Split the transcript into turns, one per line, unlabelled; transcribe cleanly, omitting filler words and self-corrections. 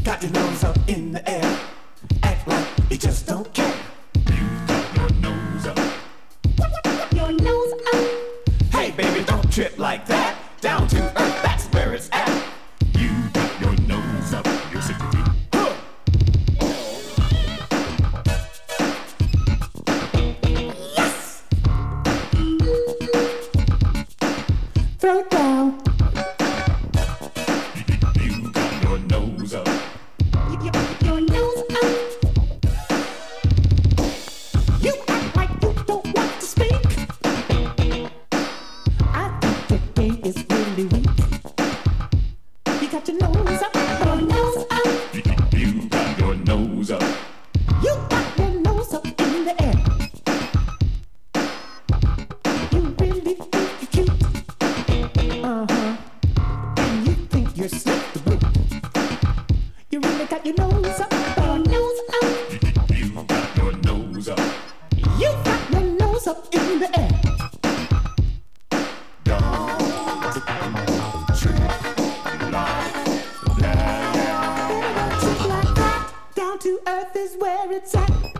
Got your nose up in the air. Act like you just don't care. You got your nose up. Your nose up. Hey baby, don't trip like that. Down to earth, that's where it's at. You got your nose up. You're sick to me. Yes! Throw it down. You got your nose up. Your nose up. You act like you don't want to speak. I think the game is really weak. You got your nose up. Your nose up. You got your nose up. You got your nose up in the air. You really think you're cute. And you think you're slick to boot. You really got your nose up. Your nose up. You got your nose up. You got your nose up in the air. Don't trip like that. Trip like that. Down to earth is where it's at.